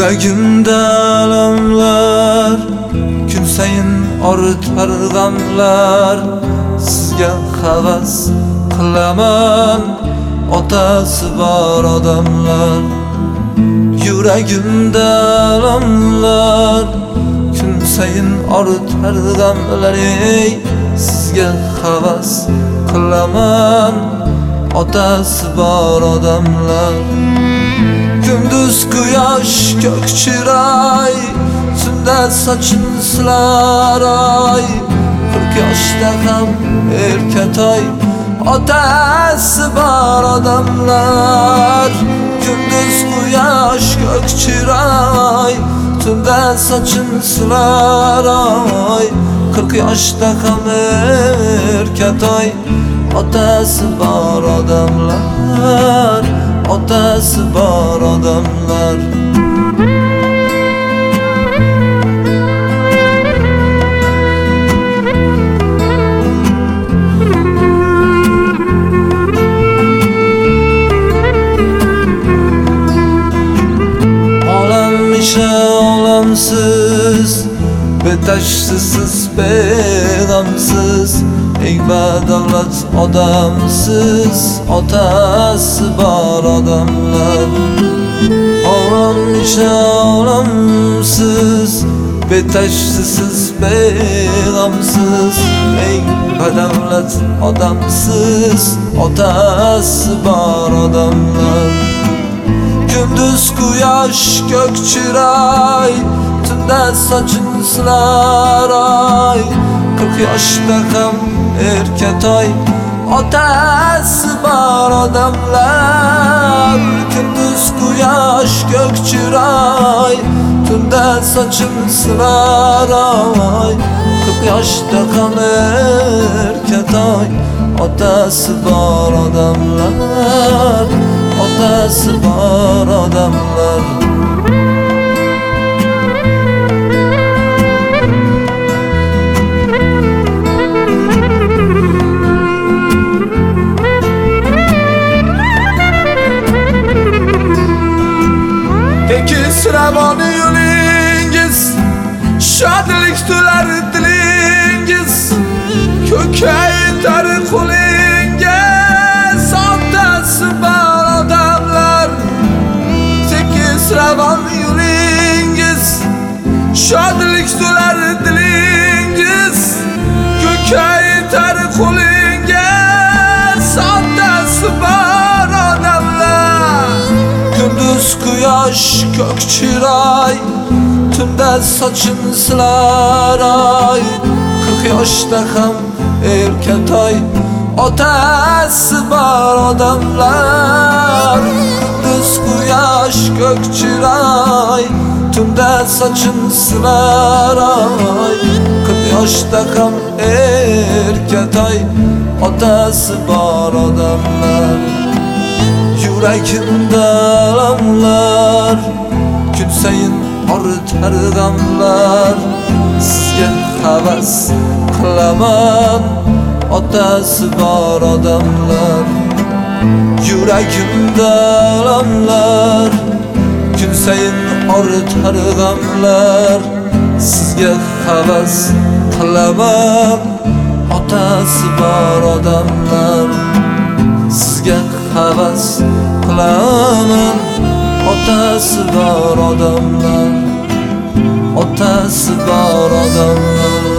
Yuragimda alamlar, kun sayin ortar g'amlar. Sizga havas qilaman, otasi bor odamlar. Yuragimda alamlar, kun sayin ortar g'amlar. Sizga havas qilaman, otasi bor odamlar. Gündüz quyosh ko'k chiroy, tunda sochim silar oy. 40 yoshda ham erkatoy, otasi bor odamlar. Gündüz quyosh ko'k chiroy, tunda sochim silar oy. 40 yoshda ham erkatoy, otasi bor odamlar. Otasi bor odamlar. Olam isha olamsiz, betashsiz beg'amsiz, eng badavlat odamsiz, otasi bor odamlar. Olam isha olamsiz, betashsiz beg'amsiz, eng badavlat odamsiz, otasi bor odamlar. Gündüz quyosh ko'k chiroy, tunda sochim silar oy. 40 yoshda ham erkatoy, otasi bor odamlar. Gündüz quyosh ko'k chiroy, tunda sochim silar oy. 40 yoshda ham erkatoy, otasi bor odamlar. Otasi bor odamlar. Tekis ravoni yo'lingiz, shodlik to'lar dilingiz, ko'kaytar qo'lingiz, otasi bor odamlar. Tekis ravoni yo'lingiz, shodlik to'lar dilingiz, ko'kaytar qo'lingiz, otasi bor odamlar. Gündüz quyosh ko'k chiroy, tunda sochim silar oy. 40 yoshda ham erkatoy, otasi bor odamlar. Gündüz quyosh ko'k chiroy, tunda sochim silar oy. 40 yoshda ham erkatoy, otasi bor odamlar. Yuragimda alamlar, kun sayin ortar g'amlar. Sizga havas qilaman, otasi bor odamlar. Yuragimda alamlar, kun sayin ortar g'amlar. Sizga havas qilaman, otasi bor odamlar. Sizga havas qilaman, otasi bor odamlar. Otasi bor odamlar.